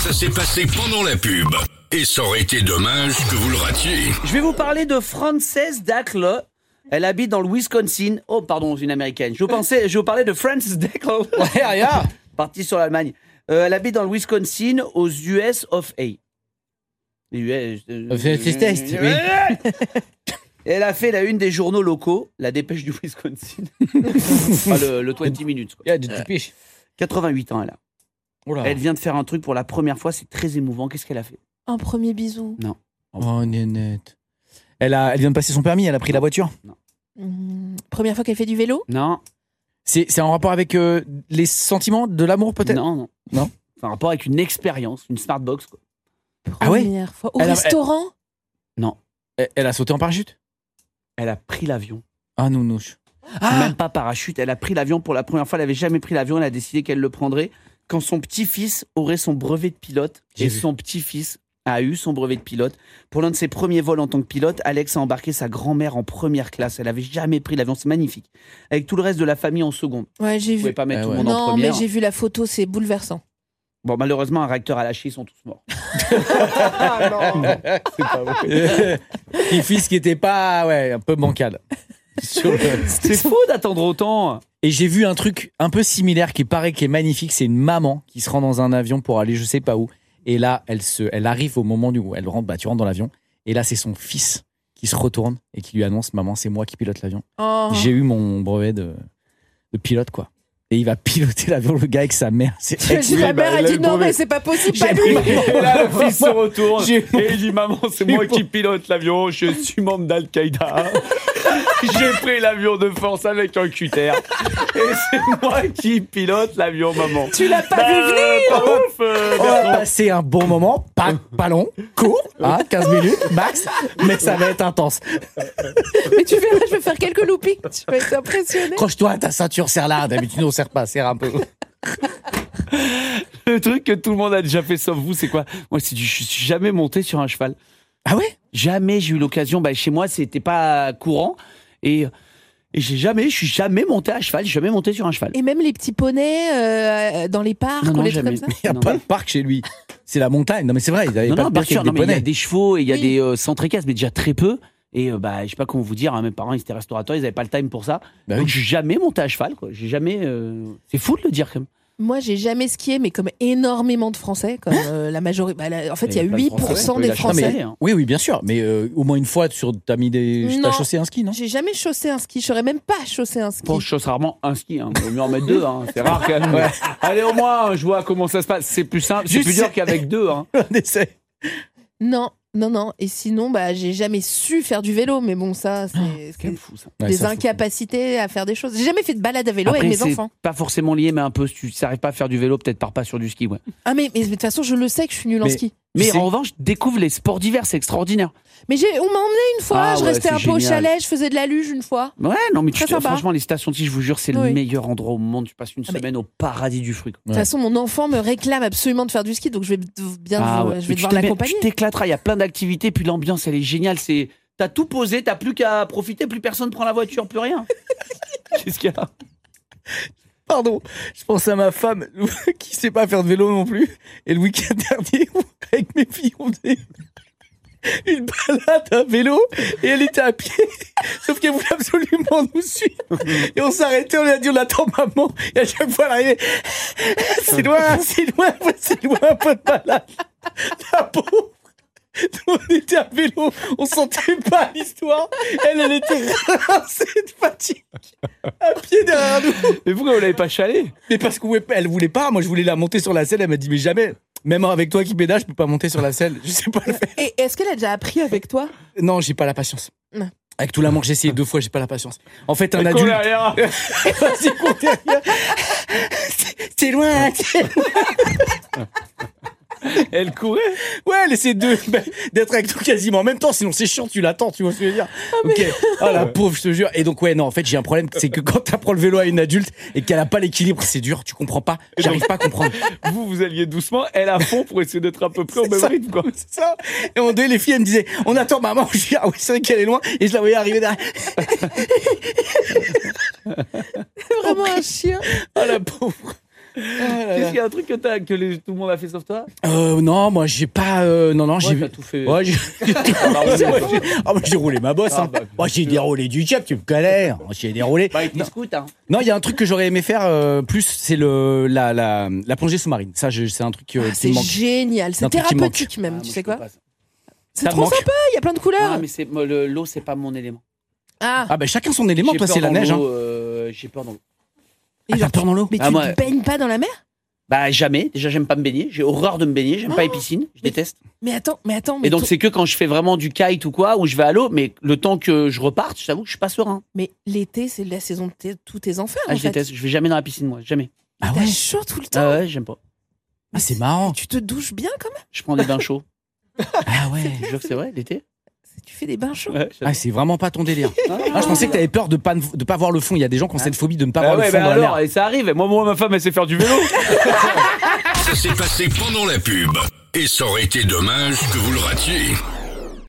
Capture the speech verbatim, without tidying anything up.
Ça s'est passé pendant la pub. Et ça aurait été dommage que vous le ratiez. Je vais vous parler de Frances Dackler. Elle habite dans le Wisconsin. Oh, pardon, une américaine. Je vous, pensais, je vous parlais de Frances Dackler. Ouais, regarde. Partie sur l'Allemagne. Euh, elle habite dans le Wisconsin, aux U S of A. Les U S. C'est test, oui. Elle a fait la une des journaux locaux, la dépêche du Wisconsin. Enfin, le, le vingt minutes. Quoi. Il y a du dépêche. quatre-vingt-huit ans, elle a. Oula. Elle vient de faire un truc pour la première fois, c'est très émouvant. Qu'est-ce qu'elle a fait? Un premier bisou. Non. Oh, nénette. Elle, a, elle vient de passer son permis, elle a pris la voiture. Non. Mmh. Première fois qu'elle fait du vélo? Non. C'est, c'est en rapport avec euh, les sentiments de l'amour, peut-être? Non, non. Non. C'est en rapport avec une expérience, une smartbox. Quoi. Ah ouais? Première fois. Au Elle a- restaurant? Non. Elle, elle a sauté en parachute? Elle a pris l'avion. Ah, nounouche. Même pas parachute. Elle a pris l'avion pour la première fois. Elle n'avait jamais pris l'avion. Elle a décidé qu'elle le prendrait quand son petit-fils aurait son brevet de pilote. J'ai et vu. son petit-fils a eu son brevet de pilote. Pour l'un de ses premiers vols en tant que pilote, Alex a embarqué sa grand-mère en première classe. Elle n'avait jamais pris l'avion. C'est magnifique. Avec tout le reste de la famille en seconde. Ouais, j'ai Vous pouvez vu. pas mettre Ah tout le ouais. monde en Non, première. mais j'ai vu la photo, c'est bouleversant. Bon, malheureusement, un réacteur a lâché. Ils sont tous morts. Petit fils qui était pas, ouais, un peu bancal. Sur le- C'est faux d'attendre autant. Et j'ai vu un truc un peu similaire qui paraît qui est magnifique. C'est une maman qui se rend dans un avion pour aller je sais pas où. Et là, elle, se, elle arrive au moment où elle rentre, bah, tu rentres dans l'avion. Et là, c'est son fils qui se retourne et qui lui annonce: maman, c'est moi qui pilote l'avion. Oh. J'ai eu mon brevet de, de pilote, quoi. Et il va piloter l'avion, le gars, avec sa mère. C'est J'ai la mère, bah, elle dit non, mais c'est pas possible, pas lui. Et là, le fils se retourne J'ai- et il dit: maman, c'est moi qui pilote l'avion, je suis membre d'Al-Qaïda. J'ai pris l'avion de force avec un cutter. Et c'est moi qui pilote l'avion, maman. Tu l'as pas Bah, vu venir. pas ouf, euh, On va Bertrand. passer un bon moment, pas, pas long, court, hein, quinze minutes max, mais ça va être intense. Mais tu verras, je vais faire quelques loopings. Tu vas être impressionné. Accroche-toi, ta ceinture serre là. D'habitude, on serre pas, serre un peu. Le truc que tout le monde a déjà fait sauf vous, c'est quoi? Moi, c'est du, je suis jamais monté sur un cheval. Ah ouais? Jamais j'ai eu l'occasion. Bah, chez moi, c'était pas courant. Et, et j'ai jamais, je suis jamais monté à cheval. J'ai jamais monté sur un cheval. Et même les petits poneys euh, dans les parcs Non, ou non, les jamais. trucs comme ça. Il n'y a Non, pas non. de parc chez lui. C'est la montagne. Non, mais c'est vrai, il n'y avait Non, pas non, de bien parc sûr. avec Non, des mais il y a poneys. des chevaux et il y a Oui. des euh, centres équestres, mais déjà très peu. Et euh, bah, je sais pas comment vous dire. Hein, mes parents, ils étaient restaurateurs, ils n'avaient pas le time pour ça. Bah Donc, oui. je suis jamais monté à cheval. Quoi. J'ai jamais. euh, C'est fou de le dire quand même. Moi, j'ai jamais skié, mais comme énormément de Français, comme euh, la majorité. Bah, la- en fait, il y a Et plein de huit Français, pour cent ouais. des La chance, Français. mais, hein. Oui, oui, bien sûr. Mais euh, au moins une fois, sur, t'as mis des, Non. t'as chaussé un ski, non? J'ai jamais chaussé un ski. Je saurais même pas chausser un ski. Bon, je chausse rarement un ski. Hein. Vaut mieux en mettre deux. Hein. C'est rare quand même. Allez, au moins, je vois comment ça se passe. C'est plus simple. C'est Juste plus dur c'est- qu'avec deux. Hein. On essaie. Non, non, non. Et sinon, bah, j'ai jamais su faire du vélo. Mais bon, ça, c'est C'est quand c'est même fou ça. Ouais, des ça, faut- incapacités à faire des choses. J'ai jamais fait de balade à vélo Après, avec mes c'est enfants. pas forcément lié, mais un peu. Si tu n'arrives pas à faire du vélo, peut-être pars pas sur du ski. Ouais. Ah, mais, mais de toute façon, je le sais que je suis nulle en Mais- ski. Mais sais- en revanche, découvre les sports d'hiver, c'est extraordinaire. Mais j'ai, on m'a emmené une fois. Ah je ouais, restais c'est un peu au génial. chalet. Je faisais de la luge une fois. Ouais, non, mais tu Très te- sympa. franchement, les stations de ski, je vous jure, c'est le Oui. meilleur endroit au monde. Tu passes une Ah, mais- semaine au paradis du fruit. quoi. De toute façon, mon enfant me réclame absolument de faire du ski, donc je vais bien, Ah ouais. je vais Mais devoir tu t'aimes- l'accompagner. Tu t'éclateras, il y a plein d'activités, puis l'ambiance, elle est géniale. C'est... T'as tout posé, t'as plus qu'à profiter, plus personne prend la voiture, plus rien. Qu'est-ce qu'il y a? Pardon, je pense à ma femme qui sait pas faire de vélo non plus. Et le week-end dernier, avec mes filles, on faisait une balade à vélo et elle était à pied. Sauf qu'elle voulait absolument nous suivre. Et on s'arrêtait, on lui a dit on attend maman. Et à chaque fois elle arrivait, c'est loin, c'est loin, c'est loin, un peu de balade. La pauvre. Nous, on était à vélo, on sentait pas l'histoire. Elle, elle était rincée de fatigue. À pied derrière nous. Mais pourquoi vous l'avez pas chalé? Mais parce qu'elle voulait pas, moi je voulais la monter sur la selle, elle m'a dit mais jamais, même avec toi qui pédale, je peux pas monter sur la selle, je sais pas le faire. Et est-ce qu'elle a déjà appris avec toi? Non, j'ai pas la patience. Non. Avec tout l'amour que j'ai essayé deux fois, j'ai pas la patience. En fait, un Elle court adulte... derrière. Vas-y, cours derrière. C'est- C'est loin, c'est loin. Elle courait. Ouais, elle essaie de, ben, d'être avec toi quasiment en même temps, sinon c'est chiant, tu l'attends, tu vois ce que je veux dire. Ok. Oh la pauvre, je te jure. Et donc, ouais, non, en fait, j'ai un problème, c'est que quand t'apprends le vélo à une adulte et qu'elle a pas l'équilibre, c'est dur, tu comprends pas. J'arrive pas à comprendre. Vous, vous alliez doucement, elle à fond pour essayer d'être à peu près au même ça. rythme, quoi. C'est ça. Et on deux, les filles, elles me disaient, on attend maman. Je dis, ah oui, c'est vrai qu'elle est loin. Et je la voyais arriver derrière. Vraiment un chien. Oh la pauvre. Qu'est-ce qu'il y a un truc que, t'as, que les- tout le monde a fait sauf toi? Euh, non, moi j'ai pas. euh, non, non, Ouais, j'ai. t'as tout fait. Ouais, j'ai. Ah, bah, ouais, Ouais, j'ai- Ah, moi j'ai roulé ma bosse. Ah, hein. bah, Moi j'ai sûr. déroulé du job, tu me connais. Moi, J'ai déroulé. Bah, avec les Non, scouts, hein. non, il y a un truc que j'aurais aimé faire euh, plus, c'est le la, la la plongée sous-marine. Ça, je- c'est un truc euh, Ah, qui c'est me manque. génial, C'est un c'est truc qui me thérapeutique même, Ah, tu moi, sais je peux quoi pas, ça. C'est Ça trop manque. sympa, il y a plein de couleurs. Ah, mais c'est, moi, le- l'eau, c'est pas mon élément. Ah, Ah bah chacun son élément. J'ai Toi, peur c'est la dans neige. Hein. l'eau, euh, j'ai peur dans l'eau. et Ah, genre, t'as peur dans l'eau. mais Ah, tu moi- te baignes pas dans la mer? Bah, jamais. Déjà, j'aime pas me baigner. J'ai horreur de me baigner. J'aime pas les piscines. Je mais- déteste. Mais attends, mais attends, mais, Et donc, ton- c'est que quand je fais vraiment du kite ou quoi, où je vais à l'eau, mais le temps que je reparte, je t'avoue que je suis pas serein. mais l'été, c'est la saison de tes- tous tes enfers Ah, en je fait. déteste. Je vais jamais dans la piscine, moi. Jamais. Ah T'as ouais. chaud tout le temps. Ah ouais, j'aime pas. Ah c'est marrant. Tu te douches bien quand même. Je prends des bains chauds. Ah ouais. Je jure que c'est vrai, l'été. Tu fais des bains chauds. Ouais, Ah c'est vraiment pas ton délire. Ah je pensais que t'avais peur de pas de pas voir le fond. Il y a des gens qui ont cette phobie de ne pas Bah voir ouais, le fond bah dans la alors, mer. et ça arrive. Et moi, moi, ma femme, elle sait faire du vélo. Ça s'est passé pendant la pub. Et ça aurait été dommage que vous le ratiez.